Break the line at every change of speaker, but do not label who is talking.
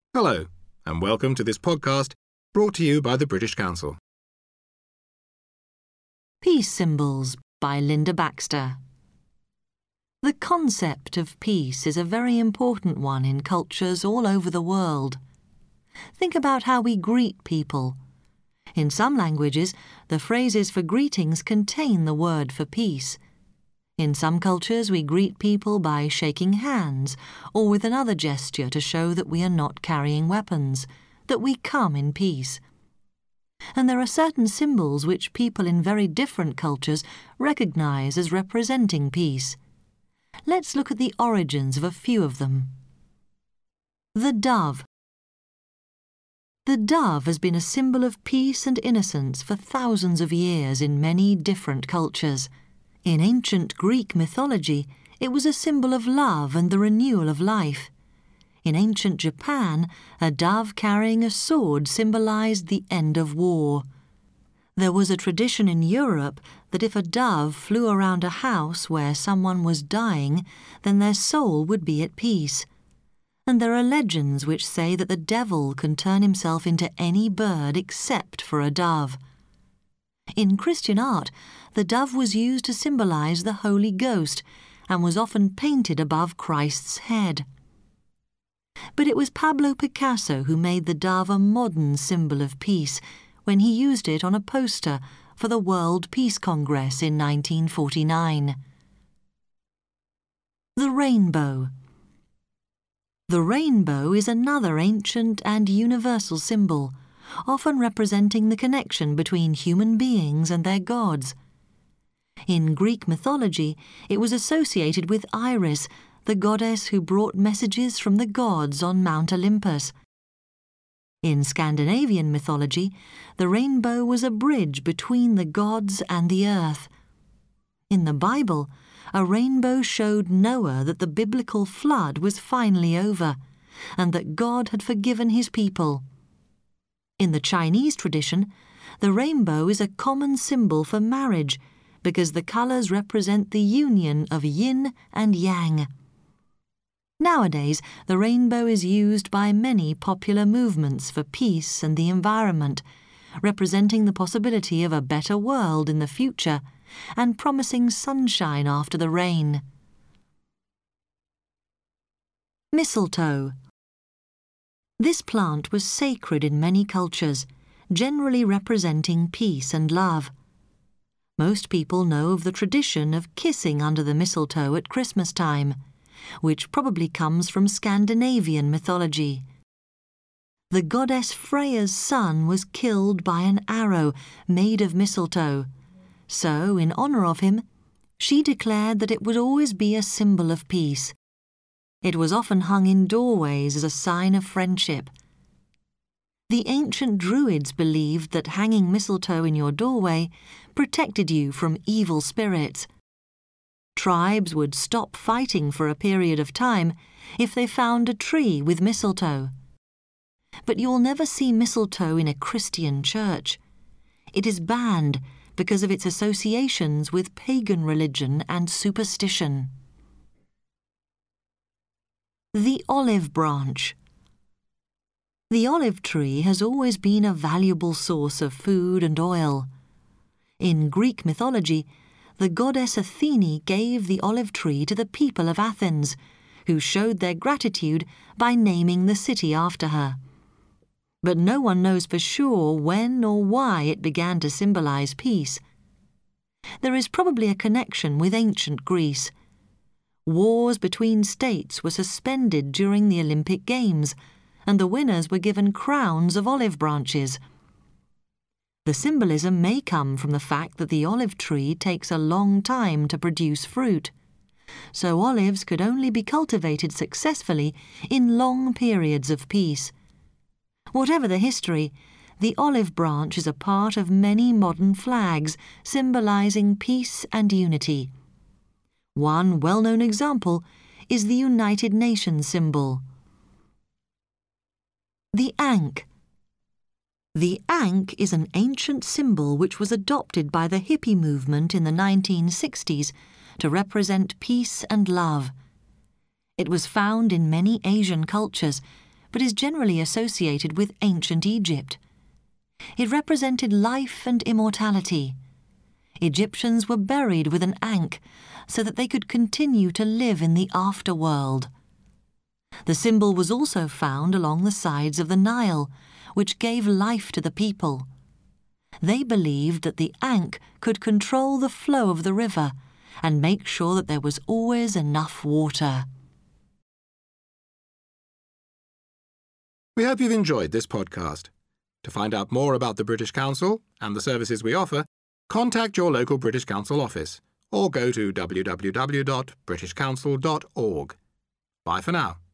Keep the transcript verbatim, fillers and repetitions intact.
Hello, and welcome to this podcast brought to you by the British Council.
Peace Symbols by Linda Baxter. The concept of peace is a very important one in cultures all over the world. Think about how we greet people. In some languages, the phrases for greetings contain the word for peace. In some cultures, we greet people by shaking hands or with another gesture to show that we are not carrying weapons, that we come in peace. And there are certain symbols which people in very different cultures recognize as representing peace. Let's look at the origins of a few of them. The dove. The dove has been a symbol of peace and innocence for thousands of years in many different cultures. In ancient Greek mythology, it was a symbol of love and the renewal of life. In ancient Japan, a dove carrying a sword symbolized the end of war. There was a tradition in Europe that if a dove flew around a house where someone was dying, then their soul would be at peace. And there are legends which say that the devil can turn himself into any bird except for a dove. In Christian art, the dove was used to symbolize the Holy Ghost and was often painted above Christ's head. But it was Pablo Picasso who made the dove a modern symbol of peace when he used it on a poster for the World Peace Congress in nineteen forty-nine. The rainbow. The rainbow is another ancient and universal symbol, often representing the connection between human beings and their gods. In Greek mythology, it was associated with Iris, the goddess who brought messages from the gods on Mount Olympus. In Scandinavian mythology, the rainbow was a bridge between the gods and the earth. In the Bible, a rainbow showed Noah that the biblical flood was finally over, and that God had forgiven his people. In the Chinese tradition, the rainbow is a common symbol for marriage because the colours represent the union of yin and yang. Nowadays, the rainbow is used by many popular movements for peace and the environment, representing the possibility of a better world in the future and promising sunshine after the rain. Mistletoe. This plant was sacred in many cultures, generally representing peace and love. Most people know of the tradition of kissing under the mistletoe at Christmas time, which probably comes from Scandinavian mythology. The goddess Freya's son was killed by an arrow made of mistletoe, so in honour of him, she declared that it would always be a symbol of peace. It was often hung in doorways as a sign of friendship. The ancient Druids believed that hanging mistletoe in your doorway protected you from evil spirits. Tribes would stop fighting for a period of time if they found a tree with mistletoe. But you'll never see mistletoe in a Christian church. It is banned because of its associations with pagan religion and superstition. The olive branch. The olive tree has always been a valuable source of food and oil. In Greek mythology, the goddess Athene gave the olive tree to the people of Athens, who showed their gratitude by naming the city after her. But no one knows for sure when or why it began to symbolize peace. There is probably a connection with ancient Greece. Wars between states were suspended during the Olympic Games, and the winners were given crowns of olive branches. The symbolism may come from the fact that the olive tree takes a long time to produce fruit, so olives could only be cultivated successfully in long periods of peace. Whatever the history, the olive branch is a part of many modern flags symbolizing peace and unity. One well-known example is the United Nations symbol. The ankh. The ankh is an ancient symbol which was adopted by the hippie movement in the nineteen sixties to represent peace and love. It was found in many Asian cultures, but is generally associated with ancient Egypt. It represented life and immortality. Egyptians were buried with an ankh so that they could continue to live in the afterworld. The symbol was also found along the sides of the Nile, which gave life to the people. They believed that the ankh could control the flow of the river and make sure that there was always enough water.
We hope you've enjoyed this podcast. To find out more about the British Council and the services we offer, contact your local British Council office or go to w w w dot british council dot org. Bye for now.